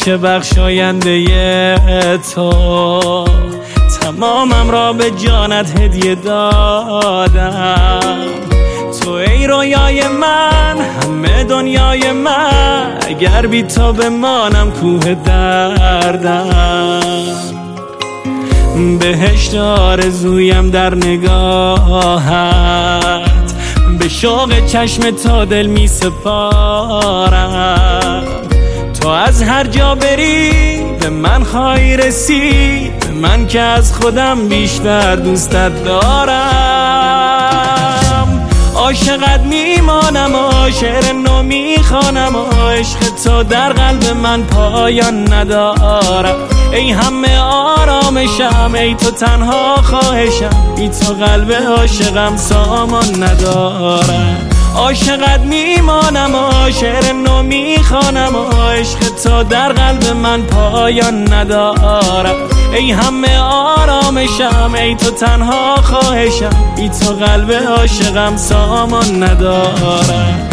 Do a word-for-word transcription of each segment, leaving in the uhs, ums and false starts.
باشه بخشاینده تو، تمامم را به جانت هدیه دادم. تو ای رویای من، همه دنیای من، اگر بی تو بمانم کوه دردم. بهشت آرزویم در نگاهت، به شوق چشم تا دل می سپارم. تو از هر جا بری به من خواهی رسید، به من که از خودم بیشتر دوستت دارم. عاشقت میمانم و شعر نو میخوانم و عشق تو در قلب من پایان ندارم. ای همه آرامشم، ای تو تنها خواهشم، بی تو قلب عاشقم سامان ندارم. عاشقت میمانم و شعر نو میخوانم و عشق تو در قلب من پایان ندارم. ای همه آرامشم، ای تو تنها خواهشم، بی تو قلب عاشقم سامان ندارم.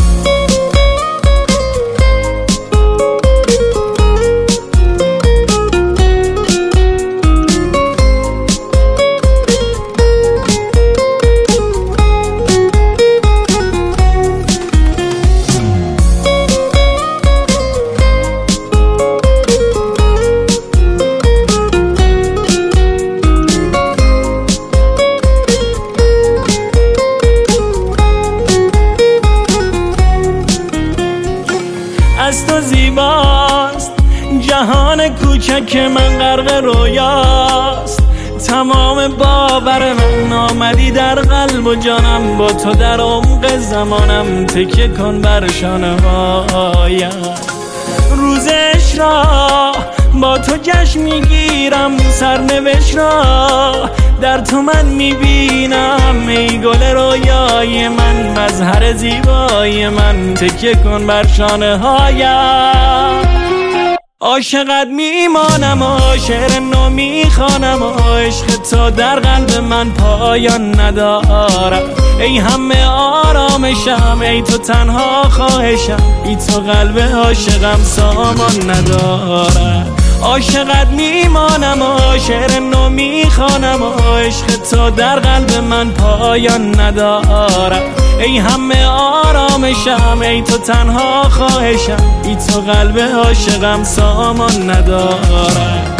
از تو زیباست جهان کوچک من، غرق رویاست تمام باور من. آمدی در قلب و جانم، با تو در عمق زمانم، تکیه کن بر شانه هایم. روزش را با تو جشن میگیرم، سرنوشت را در تو من میبینم. ای گل رویای من، مظهر زیبای من، تکیه کن بر شانه هایم. عاشقت میمانم و شعر نو میخوانم و عشق تو در قلب من پایان ندارم. ای همه آرامشم، ای تو تنها خواهشم، بی تو قلب عاشقم سامان ندارم. عاشقت میمانم و شعر نو میخوانم و عشق تو در قلب من پایان ندارم. ای همه آرامشم، ای تو تنها خواهشم، بی تو قلب عاشقم سامان ندارم.